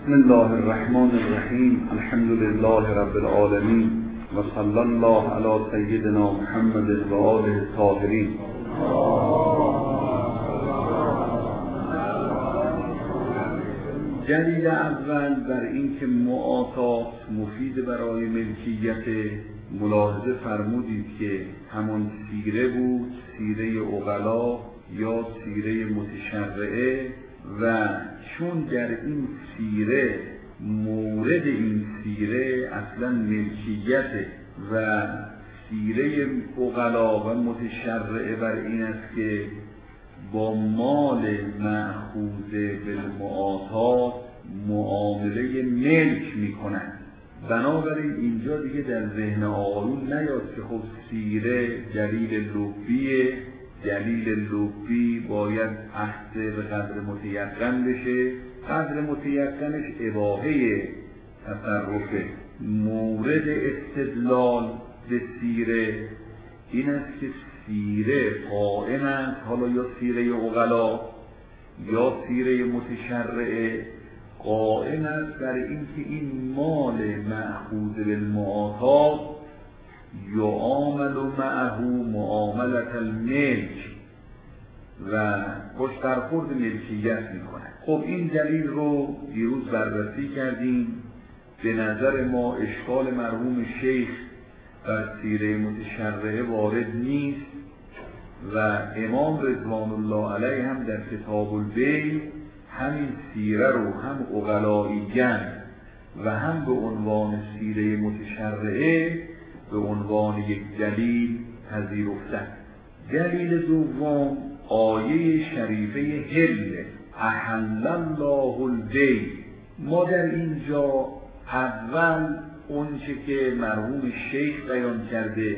بسم الله الرحمن الرحیم. الحمد لله رب العالمین و صلی الله علی سیدنا محمد و آله الطاهرین. دلیل اول بر اینکه معاطات مفید برای ملکیت، ملاحظه فرمودید که همان سیره بود، سیره عقلا یا سیره متشرعه، و چون در این سیره مورد این سیره اصلا ملکیت و سیره عقلا و متشرعه بر این است که با مال مأخوذ بالمعاطات معامله ملک میکنند. بنابراین اینجا دیگه در ذهن آقایون نیاد که خب سیره دلیل لبیه، دلیل لبی باید عهد به قدر متیقن بشه، قدر متیقنش اباحه تصرفه. مورد استدلال به سیره این است که سیره قائم است، حالا یا سیره عقلا یا سیره متشرعه، قائم است بر اینکه این مال مأخوذ بالمعاطات یعامل معه معاملة الملک و خوش برخورد ملکیت میکنه. خب این دلیل رو دیروز بررسی کردیم. به نظر ما اشکال مرحوم شیخ بر سیره متشرعه وارد نیست و امام رضوان الله علیه هم در کتاب البیع همین سیره رو هم عقلائیاً و هم به عنوان سیره متشرعه به عنوان یک دلیل پذیرفتن. دلیل دوم آیه شریفه هل احل الله البیع. ما در اینجا اول اونچه که مرحوم شیخ بیان کرده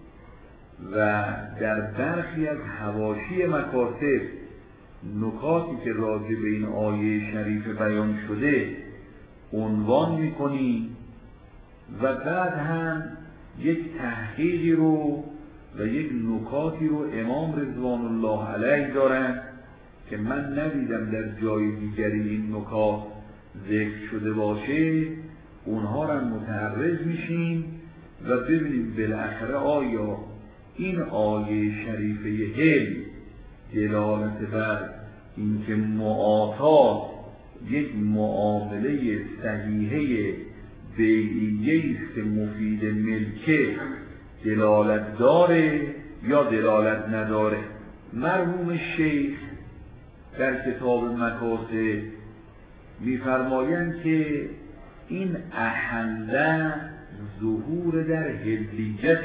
و در برخی از حواشی مکاتب نکاتی که راجع به این آیه شریفه بیان شده عنوان میکنیم و بعد هم یک تحقیقی رو و یک نکاتی رو امام رضوان الله علیه دارن که من ندیدم در جای دیگری این نکات ذکر شده باشه. اونها را متعرض میشیم و ببینیم بالاخره آیا این آیه شریفه هل دلالت بر اینکه معاطات یک معامله صحیحه بیعیه است که مفید ملکه دلالت داره یا دلالت نداره. مرحوم شیخ در کتاب مکاسب می‌فرمایند که این احله ظهور در هلیت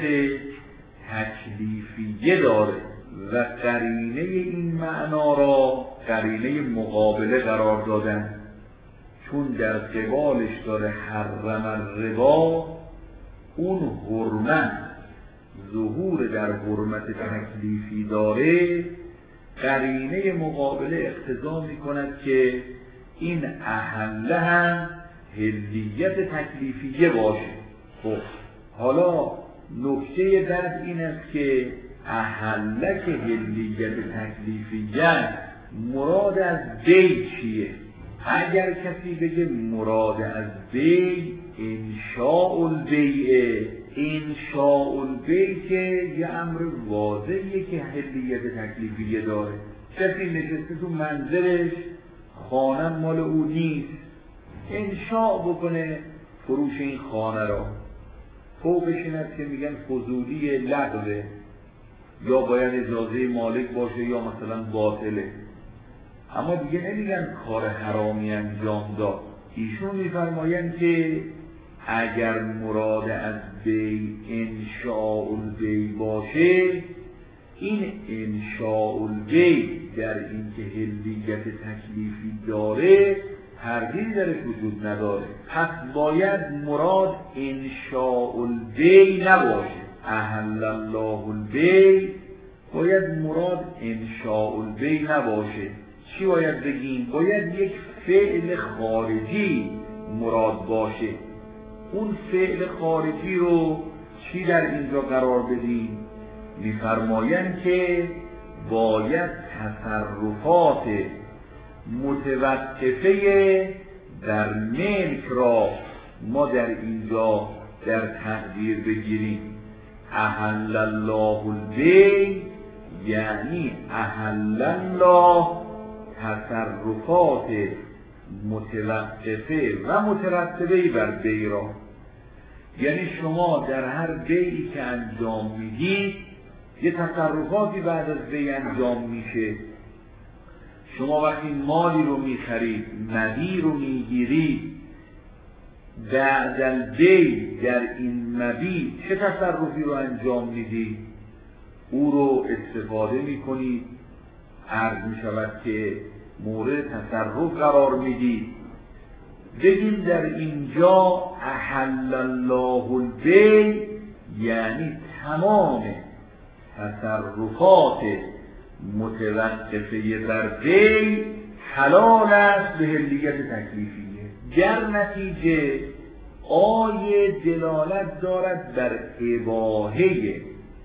تکلیفیه داره و قرینه این معنا را قرینه مقابله قرار دادن، چون در قبالش داره حرم الربا، اون حرمت ظهور در حرمت تکلیفی داره، قرینه مقابله اقتضا می کند که این احله هم هلیت تکلیفیه باشه. خب حالا نکته بعد این است که احله که هلیت تکلیفیه مراد از بیع چیه؟ اگر کسی بگه مراد از بیع انشاء البیع، انشاء البیع که یه امر واضحیه که هلیت تکلیفیه داره. کسی نشسته تو منزلش، خانه مال او نیست، انشاء بکنه فروش این خانه را، فوقش این است که میگن فضولی لغوه یا باید اجازه مالک باشه یا مثلا باطله، اما دیگه نمیگن کار حرامی انجام داد. ایشون میفرمایند که اگر مراد از بیع انشاء البیع باشه، این انشاء البیع در این که هلیت تکلیفی داره تردیدی درش وجود نداره. پس باید مراد انشاء البیع نباشه. احل الله البیع باید مراد انشاء البیع نباشه. چی باید بگیم؟ باید یک فعل خارجی مراد باشه. اون فعل خارجی رو چی در اینجا قرار بدیم؟ میفرمایند که باید تصرفات متوقفه در ملک را ما در اینجا در تقدیر بگیریم. احل الله البیع یعنی احل الله تصرفات متوقفه و مترتبه بر بیع را. یعنی شما در هر بیعی که انجام میدید یه تصرفاتی بعد از بیع انجام میشه. شما وقتی مالی رو میخرید، مبیع رو میگیرید، بعد البیع در این مبیع چه تصرفی رو انجام میدید؟ او رو استفاده میکنید، عرض میشود که مورد تصرف قرار میدید. بگیم در اینجا احل الله البیع یعنی تمام تصرفات متوقفه بر بیع حلال است به حلیت تکلیفیه. در نتیجه آیه دلالت دارد بر اباحه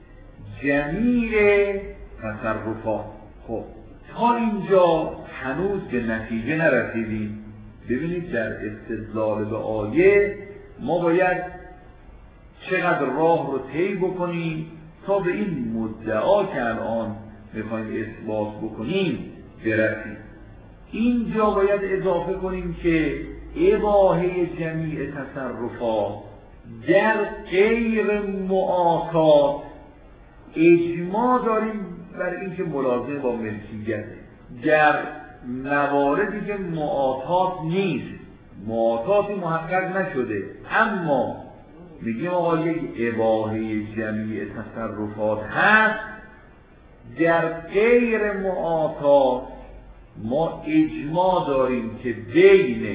جمیع تصرفات. خب تا اینجا هنوز به نتیجه نرسیدیم. ببینید در استدلال به آیه ما باید چقدر راه رو طی بکنیم تا به این مدعا که الان میخوایم اثبات بکنیم برسیم. اینجا باید اضافه کنیم که اباحه جمیع تصرفات در غیر معاطات اجماع داریم بر اینکه ملازم با ملکیته. در مواردی که معاطات نیست، معاطاتی محقق نشده، اما میگیم آقا یک اباحه جمیع تصرفات هست، در غیر معاطات ما اجماع داریم که بین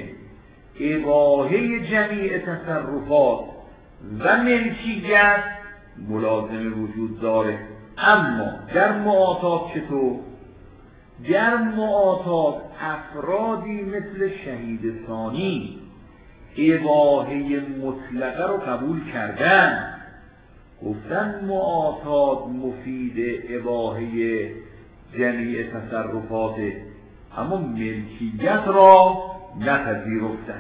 اباحه جمیع تصرفات و ملکیت ملازمه وجود داره. اما در معاطات چطور؟ در معاطات افرادی مثل شهید ثانی اباحه مطلقه رو قبول کردن، گفتن معاطات مفید اباحه جمیع تصرفات، اما ملکیت را نپذیرفتن.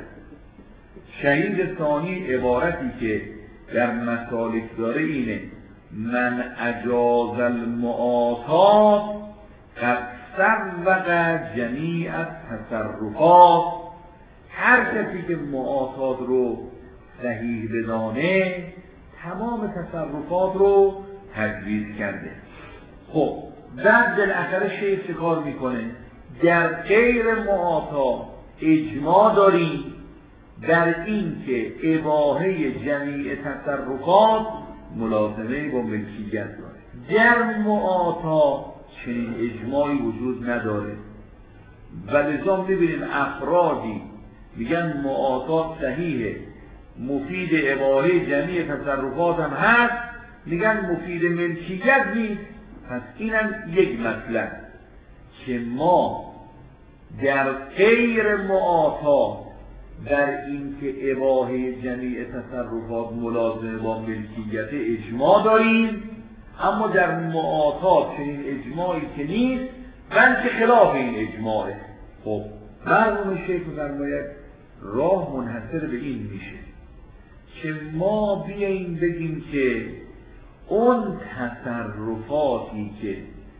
شهید ثانی عبارتی که در مسالک داره اینه: من اجاز المعاطات قد سوق جمیع تصرفات. هر کسی که معاطات رو صحیح بدانه تمام تصرفات رو تجویز کرده. خب بعد بالاخره شیخ چه کار میکنه؟ در غیر معاطات اجماع داریم در این که اباحه جمیع تصرفات ملازمه با ملکیت داره. در معاطات چنین اجماعی وجود نداره و لذا میبینیم افرادی میگن معاطات صحیحه، مفید اباحه جمیع تصرفات هم هست، میگن مفید ملکیت نیست. پس اینم یک مطلب که ما در غیر معاطات در این که اباحه جمیع تصرفات ملازمه با ملکیت اجماع داریم، اما در معاطات چنین اجماعی که نیست بلکه خلاف این اجماعه. خب مرحوم شیخ فرماید راه منحصر به این میشه که ما بیاییم بگیم که اون تصرفاتی که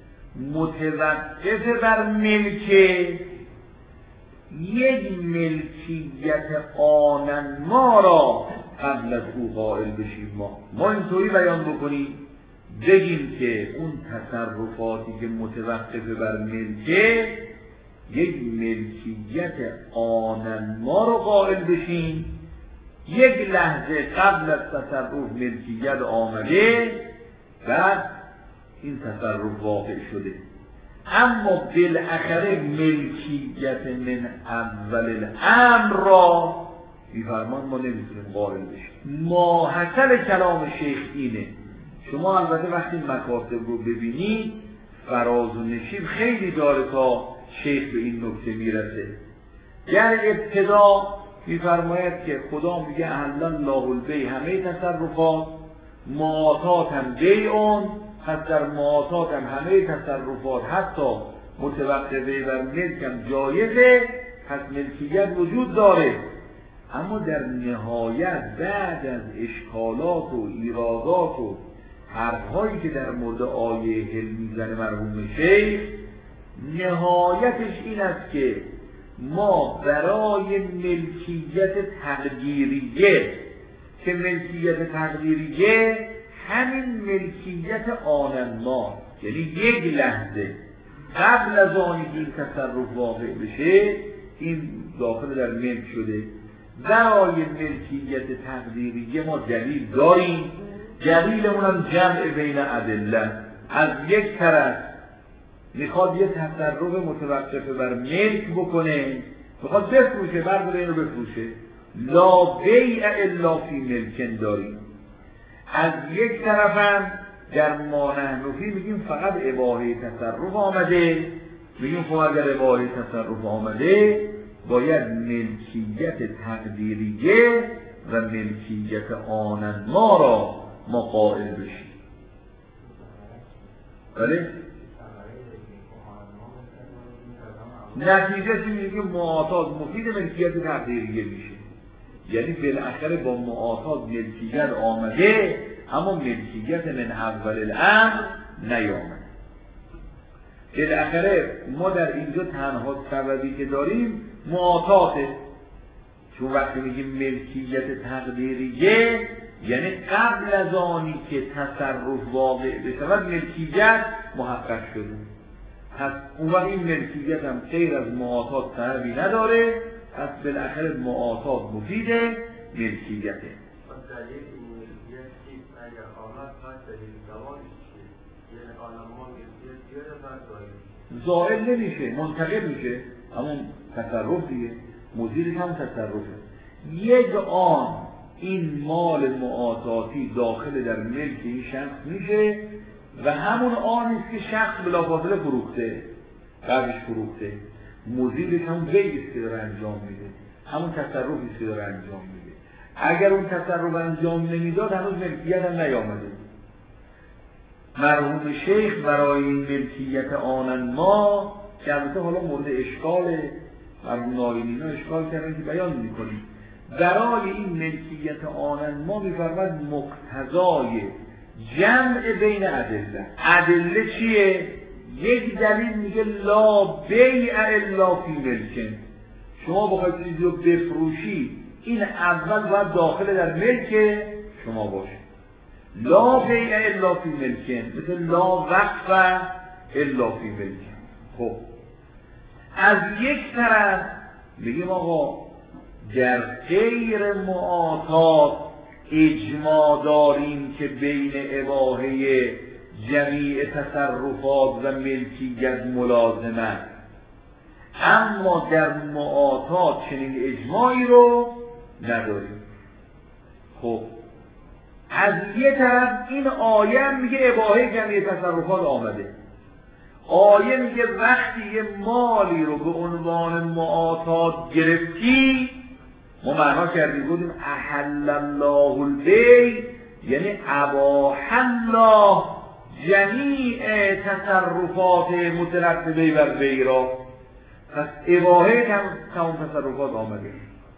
متوقف بر ملکه یک ملکیت آنن ما را قبل از او قائل بشیم. ما اینطوری بیان بکنیم بگیم که اون تصرفاتی که متوقف بر ملکه یک ملکیت آنن ما رو قائل بشیم، یک لحظه قبل از تصرف ملکیت آمده و این تصرف واقع شده، اما بالاخره ملکیت من اول الامر را میفرمان ما نمیتونیم قائل بشیم. ماحصل کلام شیخ اینه. شما البته وقتی مکاتب رو ببینید فراز و نشیب خیلی داره تا شیخ به این نکته میرسه. در ابتدا میفرماید که خدا میگه احل الله البیع همه تصرفات، معاطات هم بیعون، پس در معاطات هم همه تصرفات حتی متوقفه بر ملک هم جایزه. پس ملکیت وجود داره، اما در نهایت بعد از اشکالات و ایرادات و حرفهایی که در مورد آیه هل میزنه مرحوم شیخ، نهایتش این است که ما برای ملکیت تقدیریه، که ملکیت تقدیریه همین ملکیت آن ما، یعنی یک لحظه قبل از آنی که این تصرف واقع بشه این داخل در ملک شده. برای ملکیت تقدیریه ما دلیل داریم، دلیلمون هم جمع بین ادله. از یک طرف میخواد یه تصرف متوقف بر ملک بکنه، میخواد بفروشه، برداره اینو بفروشه، لا بیع الا فی ملکن داریم. از یک طرف هم در ما نحنفی میگیم فقط اباحه تصرف آمده، میگیم خب اگر اباحه تصرف آمده باید ملکیت تقدیریه و ملکیت آن ما را ما قائل بشیم. بله؟ نتیجه چی میگه؟ معاطات مفید ملکیت تقدیریه میشه، یعنی بالاخره با معاطات ملکیت آمده اما ملکیت من اول الامر نیامده. بالاخره ما در اینجا تنها سببی که داریم معاطاته، چون وقتی میگیم ملکیت تقدیریه یعنی قبل از آنی که تصرف واقع بشود ملکیت محقق شده. پس اون وقت این ملکیت هم غیر از معاطات سببی نداره، پس بالاخره معاطات مفیده ملکیته. زائل نمیشه، منتقل میشه، همون تصرف دیگه، مدیرش هم تصرفه. یک آن این مال معاطاتی داخل در ملک این شخص میشه و همون آنیست که شخص بلافاصله فروخته، قبلش فروخته، مدیرش هم ویست که داره انجام میده، همون تصرفیست که داره انجام میده. اگر اون تصرف انجام نمیداد هنوز ملکیت هم نیامده. مرحوم شیخ برای این ملکیت آن ما که البته حالا مورد اشکاله، مرحوم ناینی اشکال کردن که بیان میکنیم، برای این ملکیت آن ما میفرماد مقتضای جمع بین ادله. ادله چیه؟ یک دلیل میگه لا بیع الا فی ملکن، شما بخواید چیزی رو بفروشی این اول باید داخل در ملک شما باشه. لا بیع الا فی ملکن، مثل لا وقف الا فی ملکن. خب از یک طرف میگیم آقا در غیر معاطات اجماع داریم که بین اباحه جمیع تصرفات و ملکیت ملازمه، اما در معاطات چنین اجماعی رو نداریم. خب از یه طرف این آیه میگه اباحه جمیع تصرفات آمده، آیه میگه وقتی یه مالی رو به عنوان معاطات گرفتی، ما معنا کردیم بودیم احل الله البیع یعنی اباح الله جمیع تصرفات مترتبه بر بیع را، پس اباحه تمام تصرفات آمده.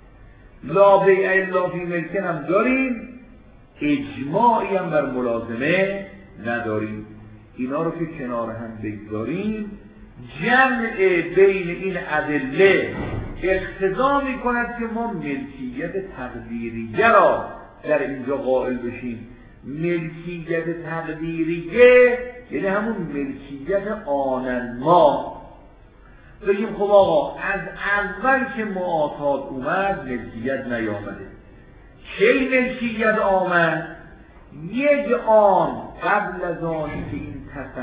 لا بیع الا فی ملکن هم داریم، اجماعی هم بر ملازمه نداریم. اینا رو که کنار هم بگذاریم، جمع بین این ادله اقتضا می کند که ما ملکیت تقدیریه را در اینجا قائل بشیم. ملکیت تقدیریه یعنی همون ملکیت آن ما. بگیم خب آقا از اول که معاطات اومد ملکیت نیامده، کی ملکیت آمد؟ یک آن قبل از آن که این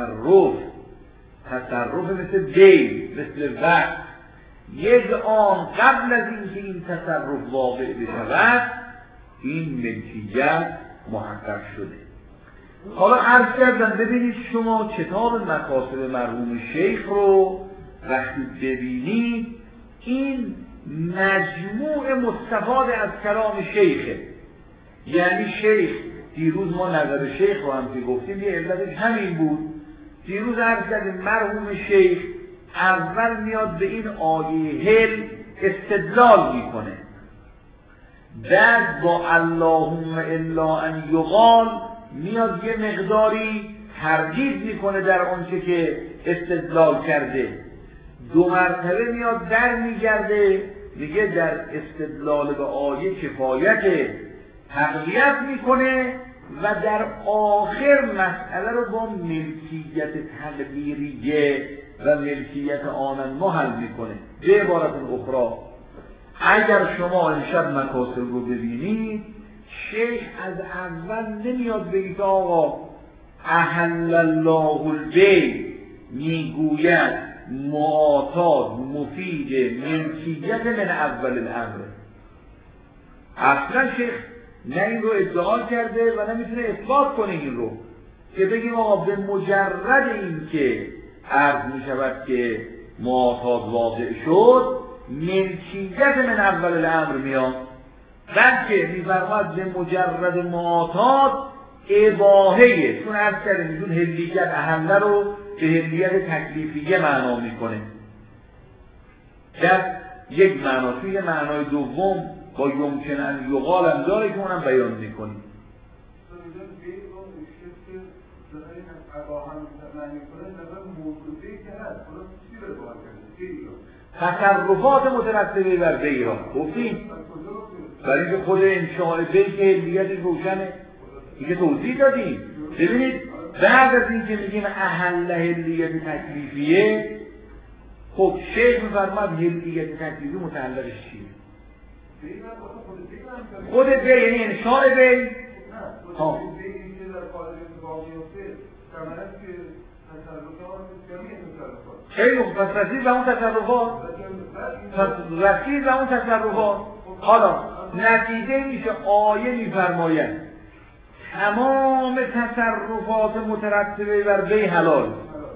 تصرف مثل دی، مثل وقت، یک آن قبل از این که این تصرف واقع بشود این ملکیت محقق شده. حالا عرض کردم ببینید شما کتاب مقاصد مرحوم شیخ رو وقتی ببینید این مجموع مستفاد از کلام شیخه. یعنی شیخ دیروز ما نظر شیخ رو هم که گفتیم یه علتش همین بود. دیروز عرض کردیم مرحوم شیخ اول میاد به این آیه هل استدلال میکنه، بعد با اللهم الا ان یقال میاد یه مقداری تردید میکنه در آنچه که استدلال کرده، 2 مرتبه میاد در میگرده، میگه در استدلال به آیه کفایت تقویت میکنه و در آخر مسئله رو با ملکیت تقدیریه و ملکیت آنما حل میکنه. به عبارت اخرى اگر شما امشب مکاسب رو ببینید، شیخ از اول نمیاد بگید آقا احل الله البیع، میگوید معاطات مفید ملکیت من اول الامر. اصلا شیخ نه این رو ادعا کرده و نمیتونه اثبات کنه این رو که بگیم آقا به مجرد این که عرض میشود که معاطات واضع شد ملکیت من اول الامر میاد، بلکه میفرماد به مجرد معاطات اباهه، چون عرض کردیم چون هلیت اهله رو به هلیت تکلیفیه معنا میکنه در یک معنا، توی معنای دوم با یمکن ان یقال هم داره که اونم بیان میکنیم. تصرفات مترتبه بر بیع را گفتیم، برای که خود انشاء بیع که هلیت روشنه دیگه توضیح دادیم. ببینید بعد از این که میگیم احل هلیت تکلیفیه، خب شیخ میفرماد هلیت تکلیفی متعلقش چیه؟ خود بیع یعنی انشاء بیع. ها خیلی خوب، پس رسید به اون تصرفات. حالا نتیجه میشه آیه میفرماید تمام تصرفات مترتبه بر بیع حلال،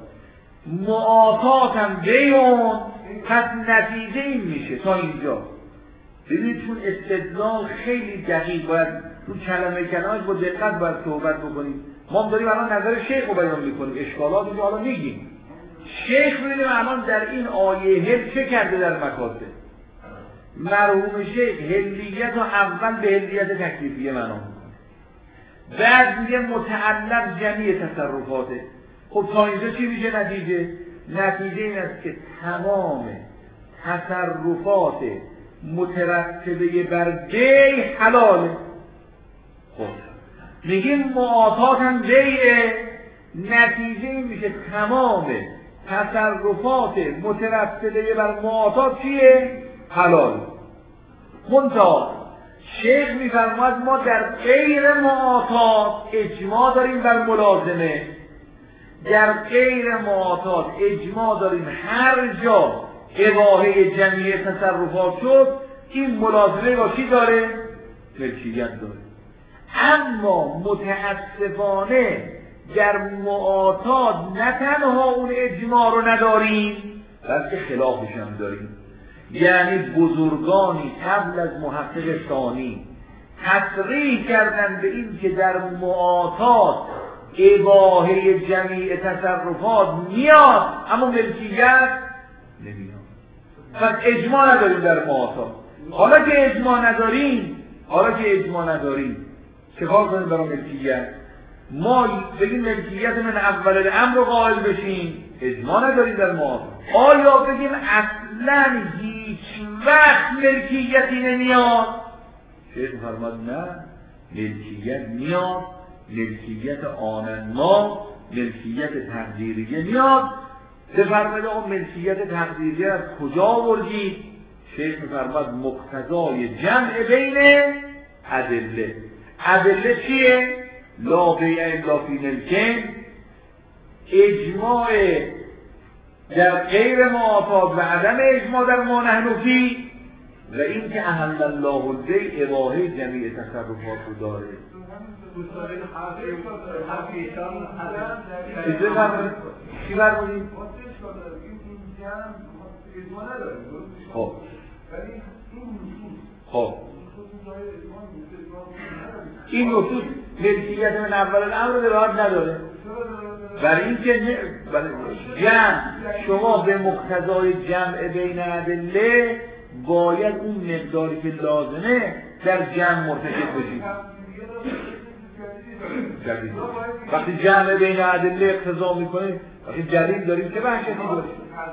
معاطات هم بیعون، پس نتیجه این میشه تا اینجا. ببینید چون استدلال خیلی دقیق باید تو کلمه با دقت باید صحبت بکنیم. ما هم داریم الان نظر شیخ رو بیان میکنیم، اشکالات رو حالا میگیم. شیخ ببینیم الان در این آیه هل چه کرده در مکاسب. مرحوم شیخ هلیت رو اول به هلیت تکلیفیه معنا میکنه، بعد میگه متعلق جمعی تصرفاته. خب تا اینجا چی میشه نتیجه؟ نتیجه این است که تمام تصرفات مترتبه بر بیع حلاله. خب میگیم معاطات هم بیعه، نتیجه این میشه تمام تصرفات مترتبه بر معاطات چیه؟ حلال. منتها شیخ میفرماید ما در غیر معاطات اجماع داریم بر ملازمه، در غیر معاطات اجماع داریم هر جا اباحه جمعی تصرفات شد این ملازمه با چی داره؟ ملکیت داره. اما متاسفانه در معاطات نه تنها اون اجماع رو نداریم بلکه خلافش هم داریم. یعنی بزرگانی قبل از محقق ثانی تصریح کردن به این که در معاطات اباحه جمیع تصرفات میاد اما ملکیت نمیاد. پس اجماع نداریم در معاطات. حالا که اجماع نداریم چه کار کنیم برای ملکیت؟ ما بگیم ملکیت من اول الامر رو قائل بشیم، اجماع نداریم در معاطات. آیا بگیم اصلا هیچ وقت ملکیتی نمیاد؟ شیخ فرماد نه، ملکیت میاد، ملکیت آنما، ملکیت تقدیریه میاد. بفرمایید آقا ملکیت تقدیریه از کجا آوردید؟ شیخ میفرماد مقتضای جمع بین ادله. ادله چیه؟ لا بیع الا فی ملکین، اجماع در غیر معاطات و عدم اجماع در ما نحن فی، و این که احل الله البیع اباحه جمیع تصرفات رو داره. چی برمونیم؟ خب این نصوص ملکیت من اول الامر دراحت نداره. برای اینکه جمع شما به مقتضای جمع بین ادله باید اون مقداری که لازمه در جمع مرتکب بشید. وقتی جمع بین ادله اقتضا میکنه، وقتی دلیل داریم چه وحشتی داریم؟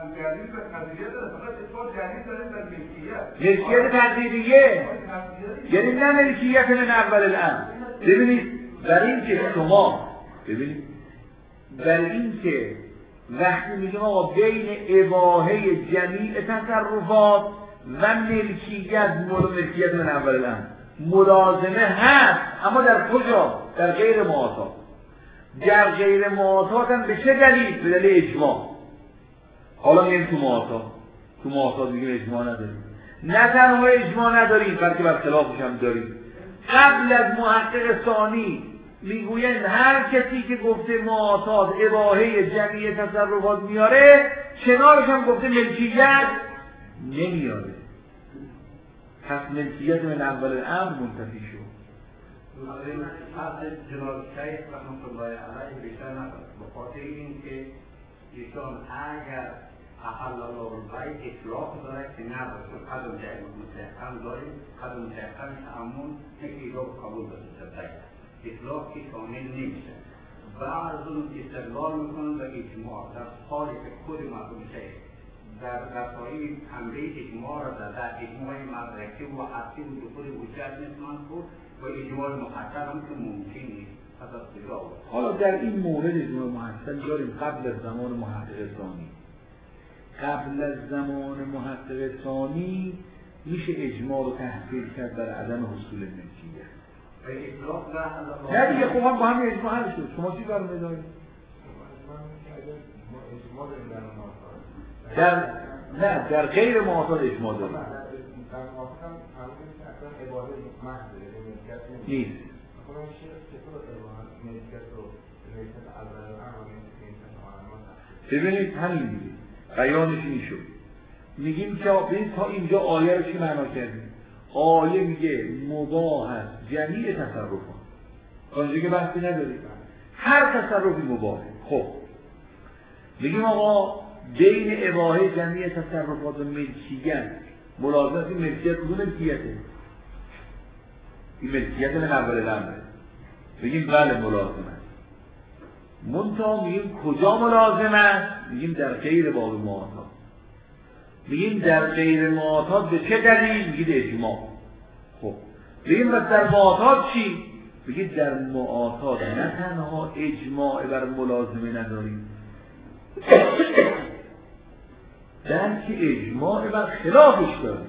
ملکیت تقدیریه، یعنی نه ملکیت من اول الامر. ببینید برای اینکه شما برای اینکه وقتی میگیم آقا بین اباحه جمیع تصرفات و ملکیت من اول الامر ملازمه هست، اما در کجا؟ در غیر معاطات. در غیر معاطات هم به چه دلیل؟ به دلیل اجماع. حالا میگیم تو معاطات میگیم اجماع نداریم. نه تنها اجماع نداریم بلکه بر خلافش هم داریم. قبل از محقق ثانی میگویند هر کسی که گفته معاطات اباحه جمیع تصرفات میاره، کنارش هم گفته ملکیت نمیاره. پس ملکیت من اول الامر منتفی شد. حضرت جلال شیخ رحمت الله علیه بیشتر ندارد، به خاطر اینکه ایشان اگر احل الله البیع اطلاق دارد که ندارد، چون قدم جای متحکم داریم، قدم متحکم همون یک ایجاب قبول دارد بیع اطلاق که کامل نمیشه. بعض اون استدلال میکنن به اجماع در حالی که خود مردم شیخ در رسایی حمله اجماع را در اجماع مدرکی و حقی و دخول حجت نتوان بود و اجماع محصل هم که ممکن نیست. حالا در این مورد اجماع محصل داریم قبل از زمان محقق ثانی. قبل از زمان محقق ثانی میشه اجماع رو تحصیل کرد در عدم حصول ملکیت. نه دیگه خب هم با همین اجماع حل شد. شما چی برمی دارید؟ در غیر معاطات اجماع داریم. نیست. ببینید همین دیگه بیانش این شد. میگیم که تا اینجا آیه رو چی معنا کردیم؟ آیه میگه مباح است جمیع تصرفات. اونجا که بحثی نداریم. هر تصرفی مباحه. خب میگیم آقا بین اباحه جمیع تصرفات و ملکیت ملازمت این ملکیت کدوم ملکیته؟ این ملکیت من اول الامره. بگیم بله ملازمه. منتها میگیم کجا ملازمه؟ میگیم در غیر باب معاطات. میگیم در غیر معاطات به چه دلیل؟ میگید اجماع. خب بگیم بس در معاطات چی؟ بگید در معاطات نه تنها اجماع بر ملازمه نداریم، بلکه اجماع بر خلافش داریم.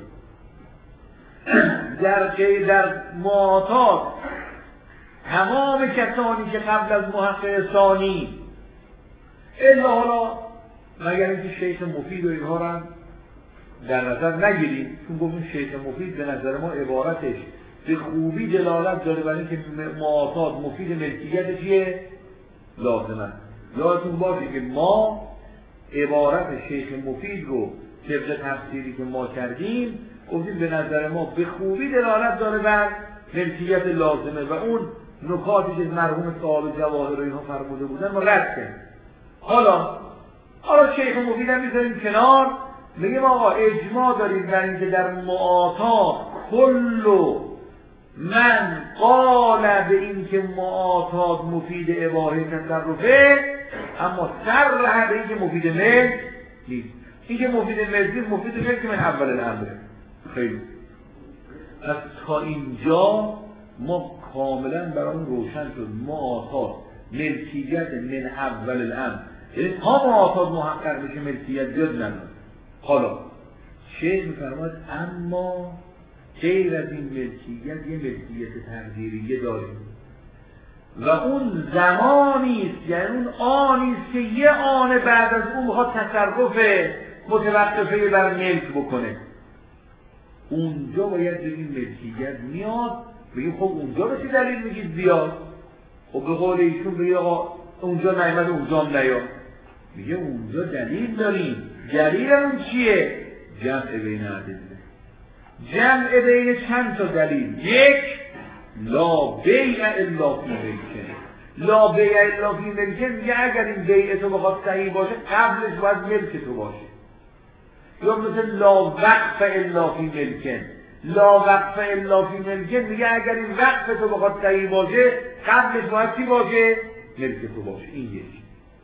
در معاطات تمام کسانی که قبل از محقق ثانی الا حالا مگر اینکه شیخ مفید و اینها رو در نظر نگیریم، چون گفتیم شیخ مفید به نظر ما عبارتش به خوبی دلالت داره برای اینکه معاطات مفید ملکیت چیه؟ لازمه. یادتون باشه که ما عبارت شیخ مفید رو طبق تفسیری که ما کردیم گفتیم به نظر ما به خوبی دلالت داره بر ملکیت لازمه و اون نکاتی که مرحوم صاحب جواهر و اینها فرموده بودن ما رد کردیم. حالا شیخ مفید هم میذاریم کنار، میگیم آقا اجماع داریم بر اینکه در معاطات کل من قال به اینکه معاطات مفید اباحه تصرفه، اما صرح به اینکه مفید ملک نیست. اینکه مفید ملک نیست مفید ملک من اول الامره. خیلی پس تا اینجا ما کاملا برامون روشن شد معاطات ملکیت من اول الامر، یعنی تا معاطات محقق بشه ملکیت زیاد نداره. حالا شیخ میفرماید اما غیر از این ملکیت یه ملکیت تقدیریه داریم و اون زمانیست، یعنی اون آنیست که یه آن بعد از اون بخواد تصرف متوقفه بر ملک بکنه. اونجا باید به این ملکیت میاد. بگیم خب اونجا به چه دلیل میگید بیاد؟ خب به قول ایشون بگید آقا اونجا نیامد اونجا هم نیاد. میگه اونجا دلیل داریم. دلیلمون چیه؟ جمع بین ادله. جمع بین چند تا دلیل. یک، لا بیع الا فی ملکه. لا بیع الا فی ملکه میگه اگر این بیع تو بخواد صحیح باشه قبلش باید ملک تو باشه. یا مثل لا وقف الا فی ملکن، لا وقف الا فی ملکن میگه اگر این وقف تو بخواد صحیح باشه قبلش باید چی باشه؟ ملک تو باشه. این یکی.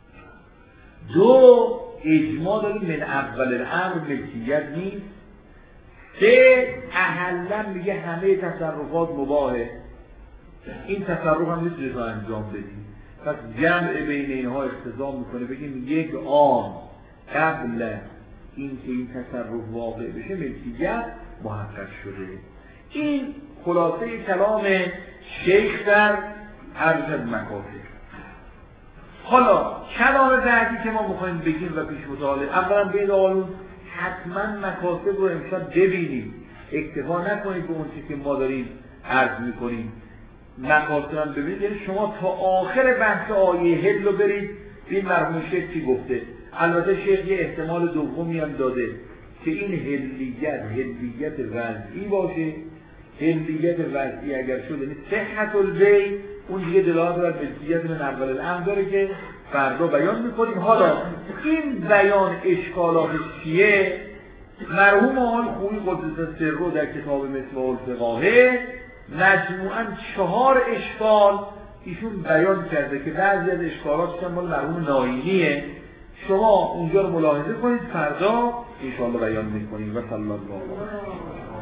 دو، اجماع داریم من اول الامر ملکیت نیست. سه، احلا میگه همه تصرفات مباهه، این تصرف هم میتونه تو انجام بدی. پس جمع بین اینها اختزام میکنه، بگیم یک آن قبل این که این تصرف واقع بشه ملکیت محقق شده. این خلاصه کلام شیخ در عرض مکاتب. حالا کلام بعدی که ما میخوایم بگیم و پیش مطالعه، اولا بید آلون حتما مکاتب رو امشب ببینیم، اکتفا نکنید به اون چیزی که ما داریم عرض میکنیم، مکاتب هم ببینید. یعنی شما تا آخر بحث آیه هل رو برید ببین مرحوم شیخ چی گفته. البته شیخ یه احتمال دومی هم داده که این هلیت وضعی باشه. هلیت وضعی اگر شد یعنی صحت البیع، اون دیگه دلالت بر ملکیت من اول الامر داره که فردا بیان میکنیم. حالا این بیان اشکالاتش چیه؟ مرحوم آقای خویی قدس سره در کتاب مصباح الفقاهه مجموعاً 4 اشکال ایشون بیان کرده که بعضی از اشکالاتش هم مال مرحوم ناینیه. شما اونجا رو ملاحظه کنید، فردا انشاءالله بیان میکنیم. و صلی الله علیه و